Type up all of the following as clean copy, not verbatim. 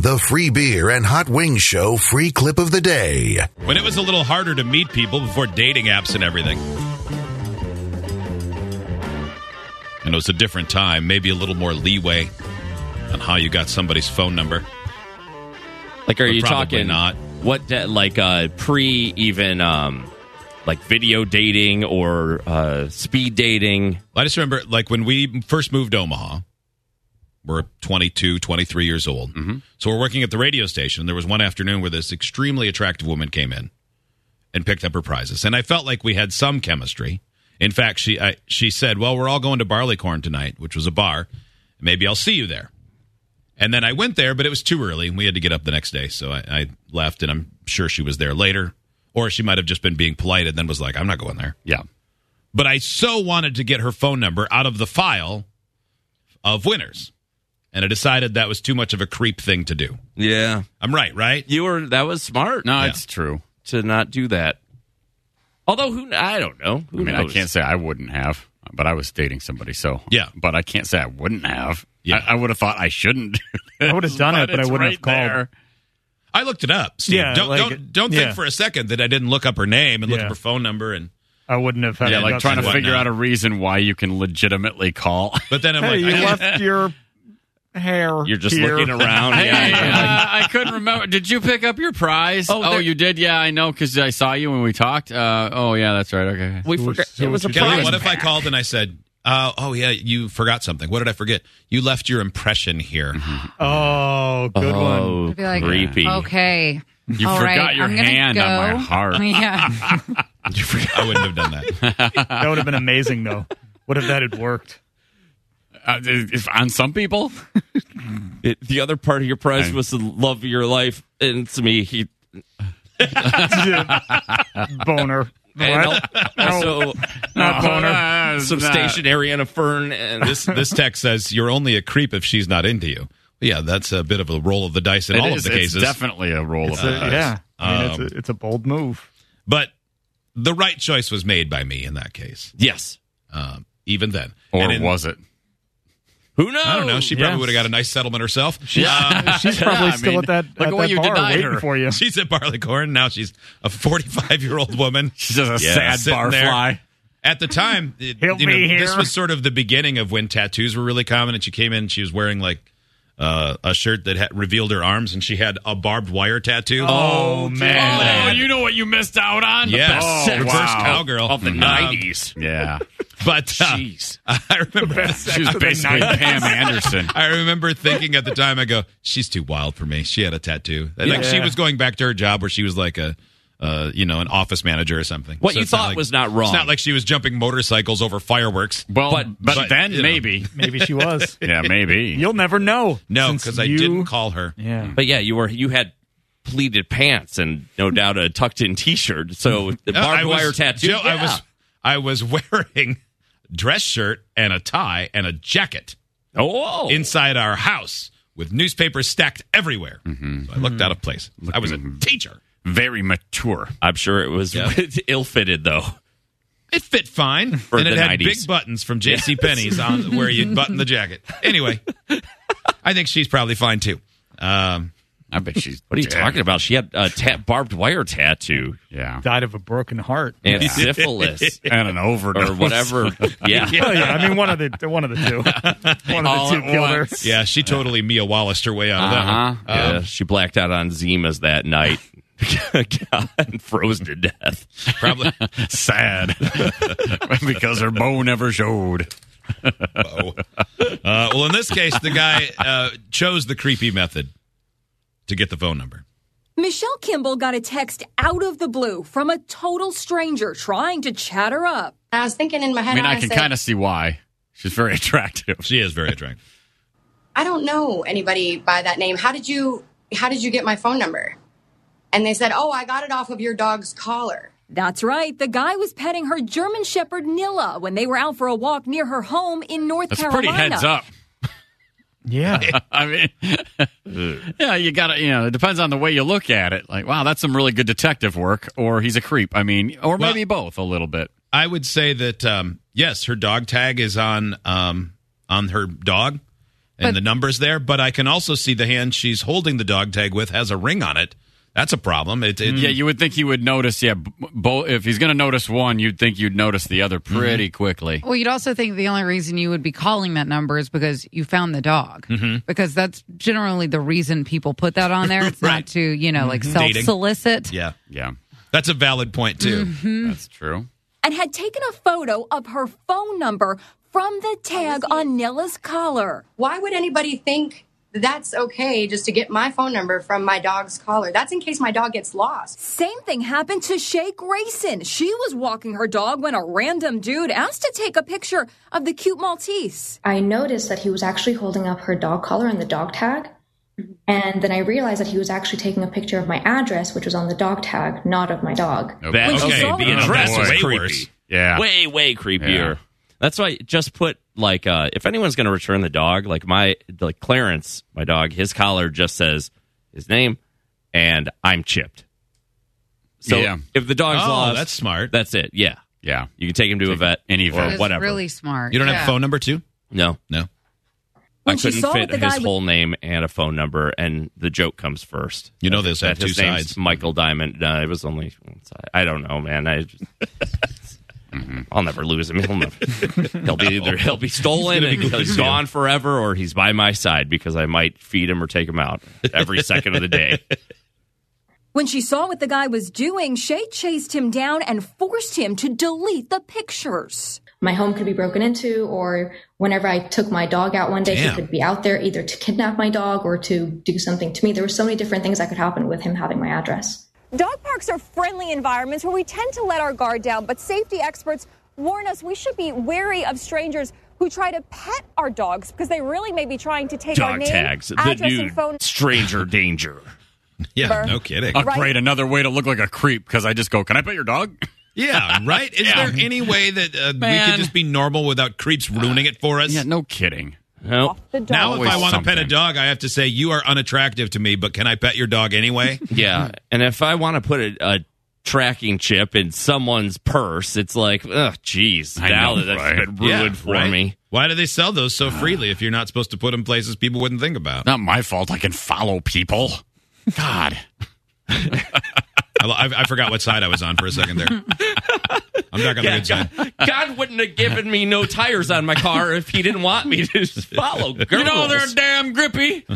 the free beer and hot wings show free clip of the day. When it was a little harder to meet people before dating apps and everything. And it was a different time, maybe a little more leeway on how you got somebody's phone number. Like, are But you probably talking not. What, pre even like video dating or speed dating? I just remember, like, when we first moved to Omaha, we're 22, 23 years old. Mm-hmm. So we're working at the radio station. There was one afternoon where this extremely attractive woman came in and picked up her prizes. And I felt like we had some chemistry. In fact, she said, well, we're all going to Barleycorn tonight, which was a bar. Maybe I'll see you there. And then I went there, but it was too early, and we had to get up the next day. So I left, and I'm sure she was there later. Or she might have just been being polite and then was like, I'm not going there. Yeah. But I so wanted to get her phone number out of the file of winners. And I decided that was too much of a creep thing to do. Yeah. I'm right? That was smart. No, it's true. To not do that. Although, I don't know. Who knows? I can't say I wouldn't have, but I was dating somebody, so. Yeah. But I can't say I wouldn't have. Yeah. I would have thought I shouldn't. I would have done it, but I it's wouldn't right have called. there. I looked it up, Steve. Yeah, Don't think for a second that I didn't look up her name and look up her phone number. And I wouldn't have had Yeah, it like up trying to to figure whatnot. out a reason why you can legitimately call. But then I'm Hey, you like, left your hair. You're just here. looking around. I couldn't remember. Did you pick up your prize? Oh, you did? Yeah, I know, because I saw you when we talked. Oh, yeah, that's right. Okay. We forgot. It was a Kelly, prize. what if I called and I said, oh, yeah, you forgot something. What did I forget? You left your impression here. Oh, good one. Oh, I'd be like, creepy. Okay. You All forgot right, your I'm gonna hand go. on my heart. Yeah. I wouldn't have done that. That would have been amazing, though. What if that had worked? If on some people, The other part of your prize was the love of your life, and it's me. Boner. And What? also Not boner. some stationery and a fern. And This text says, you're only a creep if she's not into you. Yeah, that's a bit of a roll of the dice in all of the cases. It's definitely a roll of the dice. Yeah. I mean, it's a bold move. But the right choice was made by me in that case, yes. even then. Or And was it? Who knows? I don't know. She probably would have got a nice settlement herself. She's probably still at that, look at at what that you bar denied waiting her. for you. She's at Barleycorn. Now she's a 45-year-old woman. She's just a sad sitting there. barfly. At the time, Help me this here. was sort of the beginning of when tattoos were really common. And she came in, she was wearing like a shirt that revealed her arms, and she had a barbed wire tattoo. Oh, man. Oh, you know what you missed out on? Yeah, Oh, reverse wow. cowgirl Of the 90s. Yeah. But Jeez. I remember, She was basically Pam Anderson. I remember thinking at the time, I go, she's too wild for me. She had a tattoo. Like she was going back to her job where she was like an office manager or something. What So you it's not thought like- was not wrong. It's not like she was jumping motorcycles over fireworks. Well, but then you know. maybe. Maybe she was. Yeah, maybe. You'll never know. No, since because I you- didn't call her. Yeah. But yeah, you had pleated pants and no doubt a tucked in T-shirt. So the barbed wire tattoo. Joe, yeah. I was wearing dress shirt and a tie and a jacket Oh, inside our house with newspapers stacked everywhere. So I looked out of place. I was a teacher. Very mature. I'm sure it was ill-fitted though. It fit fine, For and it the had 90s. big buttons from J.C. Penney's on where you'd button the jacket. Anyway, I think she's probably fine too. I bet she's. What are you talking about? She had a barbed wire tattoo Yeah. Died of a broken heart. and syphilis And an overdose. or whatever. Yeah. Oh, yeah. I mean, one of the two. One of the All two at killed her. once. Yeah, she totally Mia Wallaced her way out of that one. Yeah, she blacked out on Zimas that night. and froze to death. Probably. Sad. Because her bow never showed. Well, in this case, the guy chose the creepy method to get the phone number. Michelle Kimball got a text out of the blue from a total stranger trying to chat her up. I was thinking in my head, I mean, I I can said, kind of see why. She's very attractive. She is very attractive. I don't know anybody by that name. How did you get my phone number? And they said, oh, I got it off of your dog's collar. That's right. The guy was petting her German Shepherd Nilla when they were out for a walk near her home in North That's Carolina. pretty heads up. Yeah. I mean, yeah, you got to, it depends on the way you look at it. Like, wow, that's some really good detective work, or he's a creep. I mean, or maybe both a little bit. I would say that, yes, her dog tag is on her dog, and the number's there, but I can also see the hand she's holding the dog tag with has a ring on it. That's a problem. Yeah, you would think he would notice. Yeah, if he's going to notice one, you'd think you'd notice the other pretty quickly. Well, you'd also think the only reason you would be calling that number is because you found the dog. Because that's generally the reason people put that on there. It's Right. not to, like self-solicit. Yeah. Yeah, That's a valid point, too. that's true. And had taken a photo of her phone number from the tag on Nilla's collar. Why would anybody think that's okay just to get my phone number from my dog's collar? That's in case my dog gets lost. Same thing happened to Shay Grayson. She was walking her dog when a random dude asked to take a picture of the cute Maltese. I noticed that he was actually holding up her dog collar and the dog tag. And then I realized that he was actually taking a picture of my address, which was on the dog tag, not of my dog. That, she saw the it- address Oh, was way creepy. worse. Yeah. Way creepier. Yeah. That's why just put if anyone's going to return the dog, like Clarence, my dog, his collar just says his name and I'm chipped. So Yeah. if the dog's lost, that's smart. that's it. Yeah, Yeah. you can take him to a vet, any or vet. That's whatever. really smart. You don't have Yeah. a phone number, too? No, No. When I she couldn't saw fit what the his guy whole name and a phone number, and the joke comes first. You know this That have two his name's sides. Michael Diamond. No, it was only one side. I don't know, man. I'll never lose him. He'll be stolen and he's gone forever, or he's by my side because I might feed him or take him out every second of the day. When she saw what the guy was doing, Shay chased him down and forced him to delete the pictures. My home could be broken into, or whenever I took my dog out one day, Damn. he could be out there either to kidnap my dog or to do something to me. There were so many different things that could happen with him having my address. Dog parks are friendly environments where we tend to let our guard down, but safety experts warn us we should be wary of strangers who try to pet our dogs because they really may be trying to take our Dog name, tags, the address, new and phone. stranger danger. Yeah, no kidding. Oh, great. Another way to look like a creep because I just go, can I pet your dog? Yeah, right? Is there any way that we Man. could just be normal without creeps ruining it for us? Yeah, no kidding. Nope. The dog. Now, if Always I want to pet a something. dog, I have to say, you are unattractive to me, but can I pet your dog anyway? Yeah, and if I want to put a tracking chip in someone's purse, it's like, ugh, geez, I now know, that's right? been ruined for right? me. Why do they sell those so freely if you're not supposed to put them places people wouldn't think about? Not my fault. I can follow people. God. I forgot what side I was on for a second there. I'm back on the good side. God wouldn't have given me no tires on my car if he didn't want me to follow girls. You know they're damn grippy.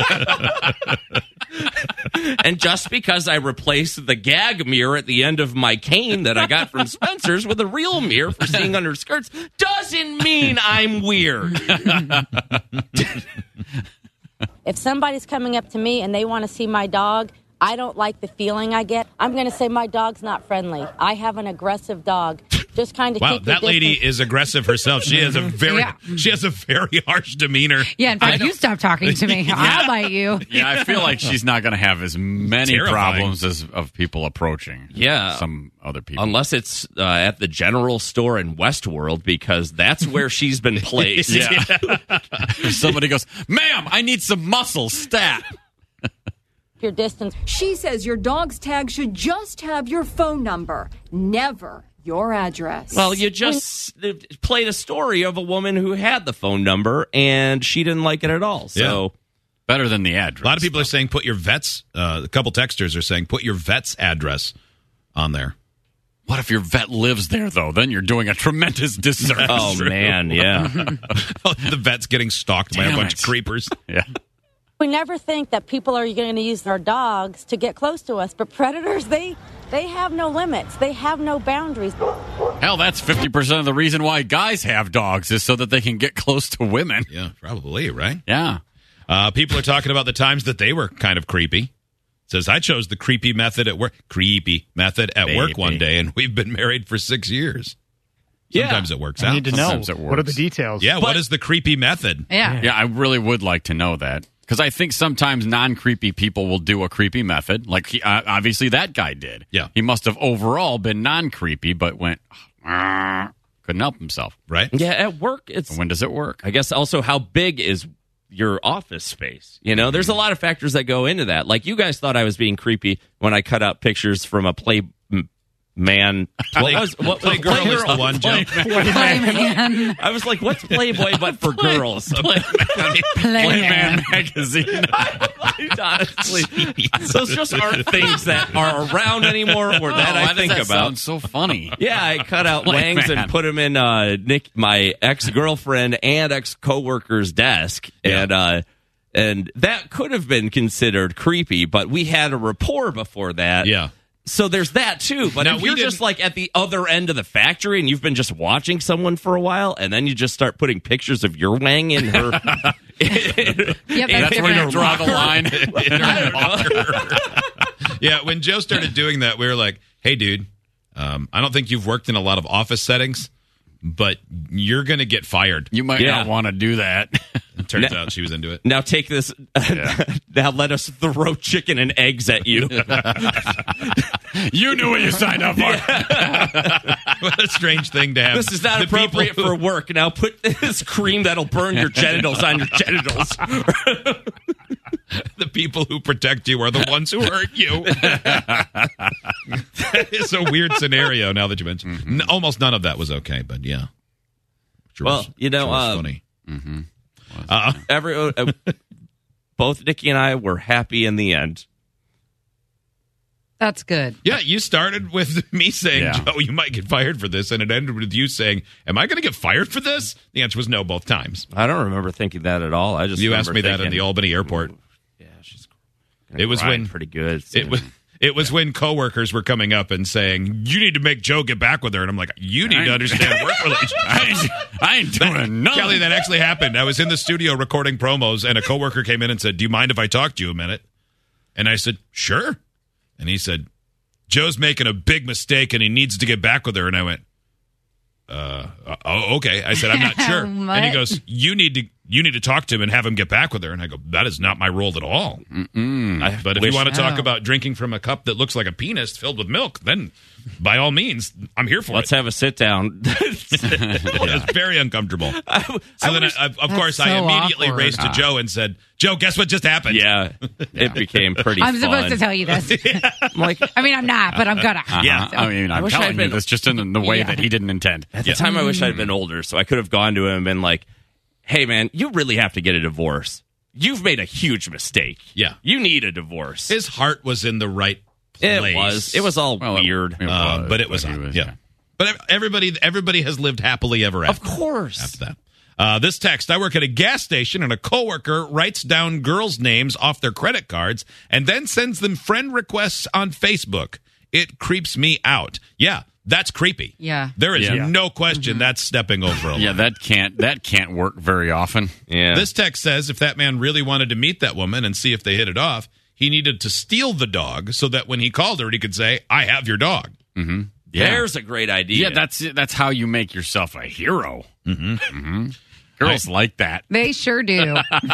And just because I replaced the gag mirror at the end of my cane that I got from Spencer's with a real mirror for seeing under skirts doesn't mean I'm weird. If somebody's coming up to me and they want to see my dog, I don't like the feeling I get. I'm going to say my dog's not friendly. I have an aggressive dog. Just kind of Wow, keep the that lady distance. is aggressive herself. She has a very harsh demeanor. Yeah, in fact, you stop talking to me. I'll bite you. Yeah, I feel like she's not going to have as many Terrifying. problems as of people approaching. Yeah. Some other people. Unless it's at the general store in Westworld, because that's where she's been placed. Yeah. Somebody goes, ma'am, I need some muscle stat. Your distance. She says your dog's tag should just have your phone number, never your address. Well, you just played a story of a woman who had the phone number and she didn't like it at all. So better than the address. A lot of people are saying put your vet's. A couple texters are saying put your vet's address on there. What if your vet lives there, though? Then you're doing a tremendous disservice. Oh, man, yeah. The vet's getting stalked by a Damn bunch it. of creepers. Yeah. We never think that people are going to use their dogs to get close to us, but predators, they have no limits. They have no boundaries. Hell, that's 50% of the reason why guys have dogs is so that they can get close to women. Yeah, probably, right? Yeah. People are talking about the times that they were kind of creepy. It says, I chose the creepy method at work. Creepy method at work one day, and we've been married for 6 years. Sometimes it works I out. need to know. Sometimes it What are the works. details? Yeah, what is the creepy method? Yeah. Yeah, I really would like to know that. Because I think sometimes non-creepy people will do a creepy method. Like, obviously, that guy did. Yeah. He must have overall been non-creepy, but went, couldn't help himself. Right? Yeah, at work, it's. When does it work? I guess also how big is your office space? You know, there's a lot of factors that go into that. Like, you guys thought I was being creepy when I cut out pictures from a Man, Playgirl is the one, Joe. Playman. I was like, what's Playboy but for girls? Playman magazine. Honestly, those just aren't things that are around anymore or that I think about. Sounds so funny. Yeah, I cut out Wangs and put them in my ex-girlfriend and ex-coworker's desk, and that could have been considered creepy, but we had a rapport before that. Yeah. So there's that too. But if you're just like at the other end of the factory and you've been just watching someone for a while, and then you just start putting pictures of your wang in her. That's where you draw the line. Yeah, when Joe started doing that, we were like, "Hey, dude, I don't think you've worked in a lot of office settings, but you're going to get fired. You might not want to do that." It turns out she was into it. Now take this. Now let us throw chicken and eggs at you. You knew what you signed up for. What a strange thing to have. This is not appropriate for work. Now put this cream that'll burn your genitals on your genitals. The people who protect you are the ones who hurt you. That is a weird scenario now that you mentioned. Mm-hmm. Almost none of that was okay, but yeah. Well, funny. Mm-hmm. Both Nikki and I were happy in the end. That's good. Yeah, you started with me saying, Joe, you might get fired for this, and it ended with you saying, am I going to get fired for this? The answer was no both times. I don't remember thinking that at all. You asked me that in the Albany airport. Yeah, she's it was when pretty good. It was when coworkers were coming up and saying, you need to make Joe get back with her. And I'm like, you need to understand work relationships. I ain't doing nothing. Kelly, that actually happened. I was in the studio recording promos, and a coworker came in and said, do you mind if I talk to you a minute? And I said, sure. And he said, Joe's making a big mistake, and he needs to get back with her. And I went, okay. I said, I'm not sure. And he goes, you need to talk to him and have him get back with her. And I go, that is not my role at all. But if you want to talk about drinking from a cup that looks like a penis filled with milk, then by all means, I'm here for Let's have a sit down. It's very uncomfortable. So then, of course, I immediately raced to Joe and said, Joe, guess what just happened? Yeah, it became pretty I'm fun. supposed to tell you this. I'm like, I mean, I'm not, but I'm gonna. Yeah. I mean, I'm telling you this just in the way that he didn't intend. At the time, I wish I'd been older, so I could have gone to him and been like, hey, man, you really have to get a divorce. You've made a huge mistake. Yeah. You need a divorce. His heart was in the right place. It was all weird. But it was on. Yeah. But everybody has lived happily ever after. Of course. After that. This text, I work at a gas station and a coworker writes down girls' names off their credit cards and then sends them friend requests on Facebook. It creeps me out. Yeah, that's creepy. Yeah. There is no question that's stepping over a line. Yeah, that can't work very often. Yeah. This text says if that man really wanted to meet that woman and see if they hit it off, he needed to steal the dog so that when he called her, he could say, I have your dog. Mm-hmm. Yeah. There's a great idea. Yeah, that's how you make yourself a hero. Mm-hmm. Mm-hmm. Girls like that. They sure do.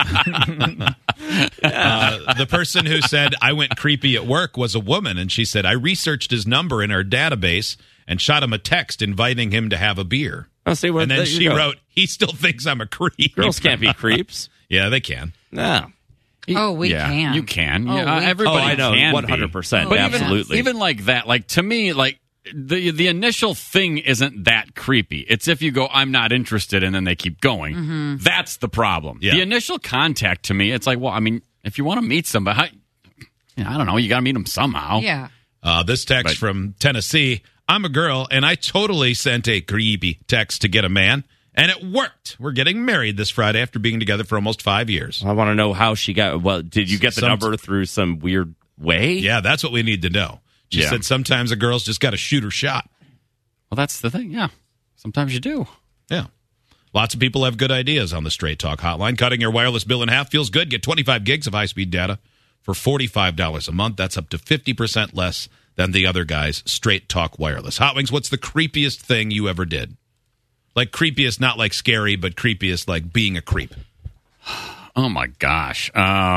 The person who said, I went creepy at work was a woman, and she said, I researched his number in our database and shot him a text inviting him to have a beer. Oh, see, and then she wrote, he still thinks I'm a creep. Girls can't be creeps. Yeah, they can. No. Oh, we can. You can. Oh, Yeah, everybody I know, can 100%. But Absolutely. Even like that, like to me, like the initial thing isn't that creepy. It's if you go, I'm not interested, and then they keep going. Mm-hmm. That's the problem. Yeah. The initial contact to me, it's like, well, I mean, if you want to meet somebody, I don't know, you got to meet them somehow. Yeah. This text from Tennessee, I'm a girl, and I totally sent a creepy text to get a man, and it worked. We're getting married this Friday after being together for almost 5 years. I want to know how she got. Well, did you get the number through some weird way? Yeah, that's what we need to know. She said sometimes a girl's just got to shoot her shot. Well, that's the thing. Yeah. Sometimes you do. Yeah. Lots of people have good ideas on the Straight Talk hotline. Cutting your wireless bill in half feels good. Get 25 gigs of high-speed data for $45 a month. That's up to 50% less than the other guy's Straight Talk wireless. Hot Wings, what's the creepiest thing you ever did? Like creepiest, not like scary, but creepiest like being a creep. Oh, my gosh.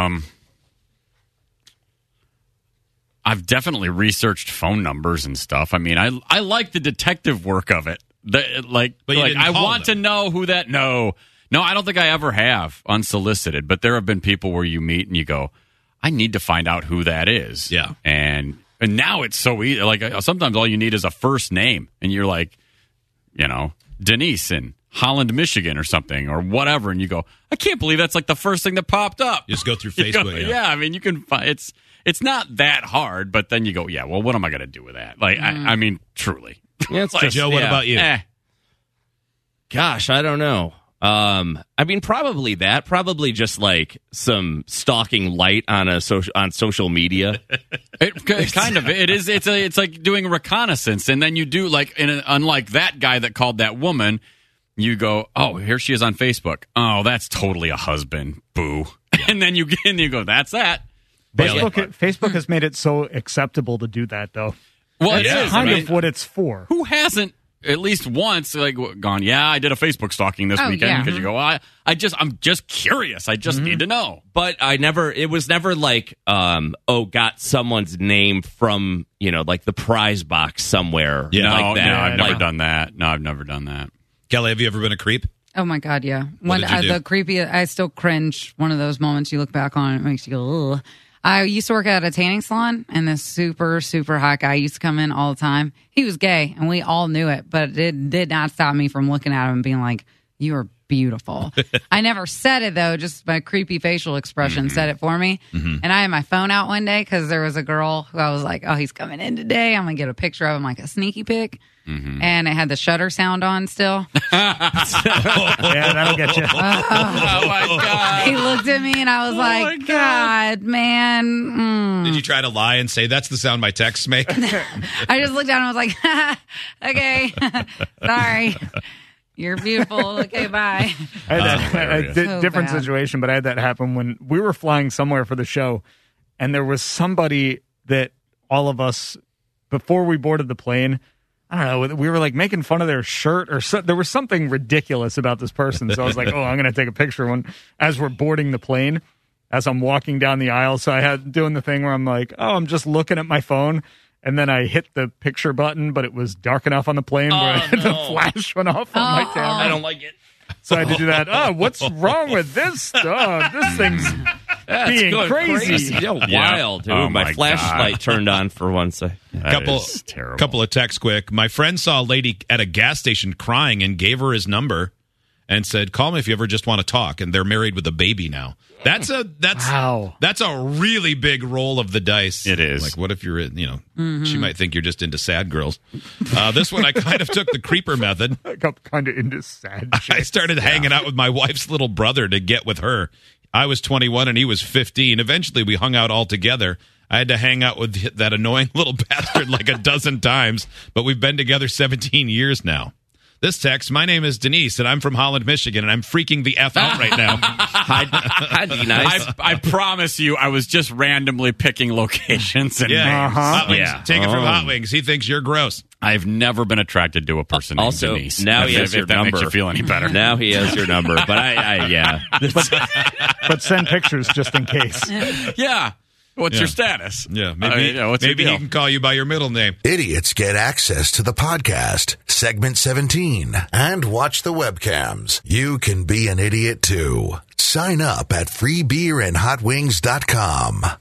I've definitely researched phone numbers and stuff. I mean, I like the detective work of it. But I want to know who that. No, I don't think I ever have unsolicited. But there have been people where you meet and you go, I need to find out who that is. Yeah, and And now it's so easy. Like sometimes all you need is a first name, and you're like, Denise in Holland, Michigan, or something, or whatever, and you go, I can't believe that's like the first thing that popped up. Just go through Facebook. I mean, you can find it's not that hard, but then you go, yeah, well, what am I going to do with that? Like, I mean, truly. Yeah, it's like, Joe, what about you? Gosh, I don't know. I mean, probably that. Probably just like some stalking light on social media. It kind of it is. It's like doing reconnaissance, and then you do like unlike that guy that called that woman. You go, oh, here she is on Facebook. Oh, that's totally a husband. Boo. Yeah. And then you go, that's that. Facebook has made it so acceptable to do that, though. Well, it's kind of what it's for. Who hasn't at least once like gone? Yeah, I did a Facebook stalking this weekend because you go, I'm just curious. I just need to know. But it was never like, got someone's name from like the prize box somewhere. Yeah, like that. No, I've never done that. No, I've never done that. Kelly, have you ever been a creep? Oh my God, yeah. What did you do? The creepy, I still cringe. One of those moments you look back on, it makes you go, ugh. I used to work at a tanning salon, and this super, super hot guy used to come in all the time. He was gay, and we all knew it, but it did not stop me from looking at him and being like, you are beautiful. I never said it, though. Just my creepy facial expression said it for me. And I had my phone out one day because there was a girl who I was like, oh, he's coming in today. I'm going to get a picture of him, like a sneaky pic. And it had the shutter sound on still. Yeah, that'll get you. Oh, my God. He looked at me, and I was like, God, man. Did you try to lie and say, that's the sound my texts make? I just looked at him and was like, okay, sorry. You're beautiful. Okay, bye. I had that different situation, but I had that happen when we were flying somewhere for the show, and there was somebody that all of us, before we boarded the plane, I don't know, we were like making fun of their shirt or there was something ridiculous about this person. So I was like, oh, I'm going to take a picture when as we're boarding the plane, as I'm walking down the aisle. So I had doing the thing where I'm like, oh, I'm just looking at my phone. And then I hit the picture button, but it was dark enough on the plane where the flash went off on my camera. I don't like it. So I had to do that. Oh, what's wrong with this stuff? This thing's being crazy. Wild, dude. My flashlight turned on for one second. Couple of texts quick. My friend saw a lady at a gas station crying and gave her his number and said, call me if you ever just want to talk. And they're married with a baby now. That's a really big roll of the dice. It is. Like, what if you're, she might think you're just into sad girls. This one, I kind of took the creeper method. I got kind of into sad shit. I started hanging out with my wife's little brother to get with her. I was 21 and he was 15. Eventually, we hung out all together. I had to hang out with that annoying little bastard like a dozen times, but we've been together 17 years now. This text, my name is Denise, and I'm from Holland, Michigan, and I'm freaking the F out right now. Hi, Denise. I promise you, I was just randomly picking locations. And Hot Wings. Take it from Hot Wings. He thinks you're gross. I've never been attracted to a person named Denise. Now he has your number. If that makes you feel any better. Now he has your number. But But send pictures just in case. Yeah. What's your status? Yeah, maybe he can call you by your middle name. Idiots get access to the podcast, segment 17, and watch the webcams. You can be an idiot too. Sign up at freebeerandhotwings.com.